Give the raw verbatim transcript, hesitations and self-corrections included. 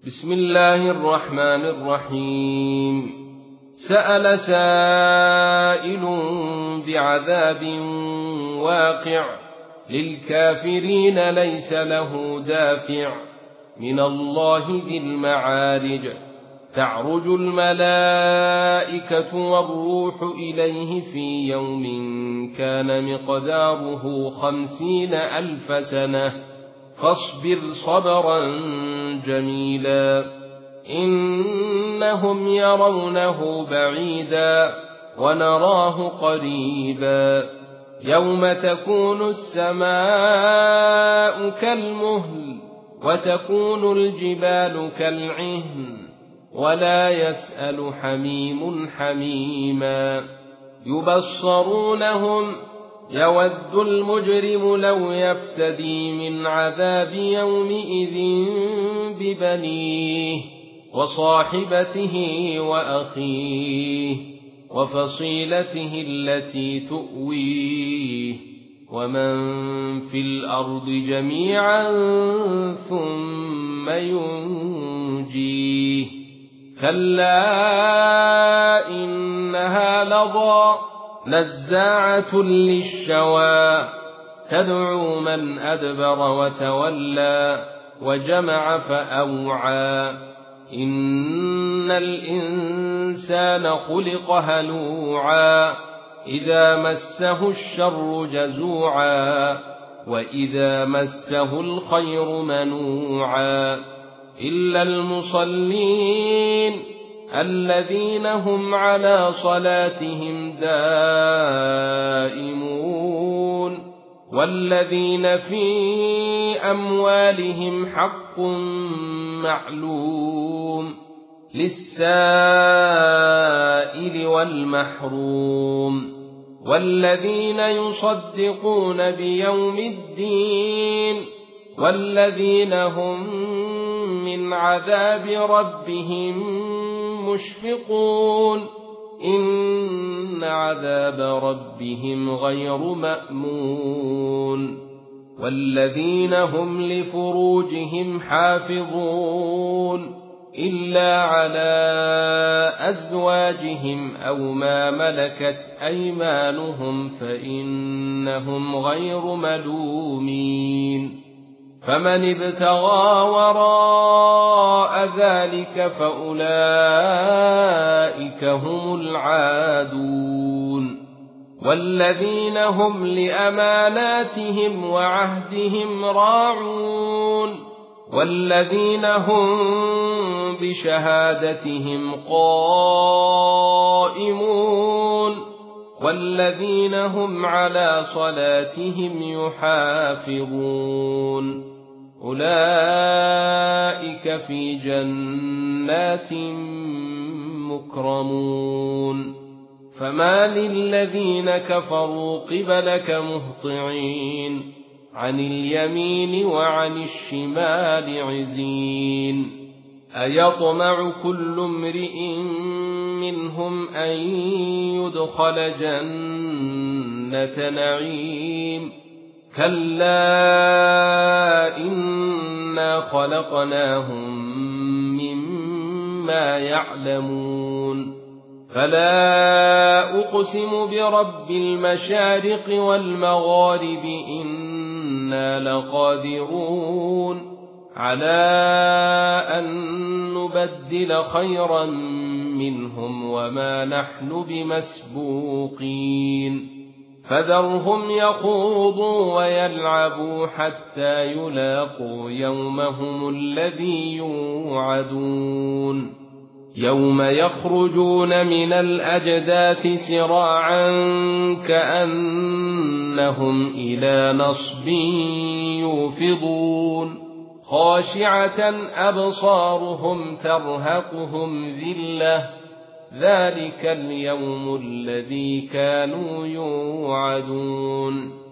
بسم الله الرحمن الرحيم. سأل سائل بعذاب واقع للكافرين ليس له دافع من الله ذي المعارج. تعرج الملائكة والروح إليه في يوم كان مقداره خمسين ألف سنة فاصبر صبرا جميلا إنهم يرونه بعيدا ونراه قريبا يوم تكون السماء كالمهل وتكون الجبال كالعهن ولا يسأل حميم حميما يبصرونهم يود المجرم لو يفتدي من عذاب يومئذ ببنيه وصاحبته وأخيه وفصيلته التي تؤويه ومن في الأرض جميعا ثم ينجيه كلا إنها لظى نزاعة للشوى تدعو من أدبر وتولى وجمع فأوعى إن الإنسان خلق هلوعا إذا مسه الشر جزوعا وإذا مسه الخير منوعا إلا المصلين الذين هم على صلاتهم دائمون والذين في أموالهم حق معلوم للسائل والمحروم والذين يصدقون بيوم الدين والذين هم من عذاب ربهم مشفقون إن عذاب ربهم غير مأمون والذين هم لفروجهم حافظون إلا على أزواجهم أو ما ملكت أيمانهم فإنهم غير ملومين فمن ابتغى وراء ذلك فأولئك هم العادون والذين هم لأماناتهم وعهدهم راعون والذين هم بشهادتهم قائمون والذين هم على صلاتهم يحافظون أولئك في جنات مكرمون فما للذين كفروا قبلك مهطعين عن اليمين وعن الشمال عزين أيطمع كل امرئ منهم أن يدخل جنة نعيم كلا إنا خلقناهم مما يعلمون فلا أقسم برب المشارق والمغارب إنا لقادرون على أن نبدل خيرا منهم وما نحن بمسبوقين فذرهم يخوضوا ويلعبوا حتى يلاقوا يومهم الذي يوعدون يوم يخرجون من الأجداث سراعا كأنهم إلى نصب يوفضون خاشعة أبصارهم ترهقهم ذلة ذلك اليوم الذي كانوا يوعدون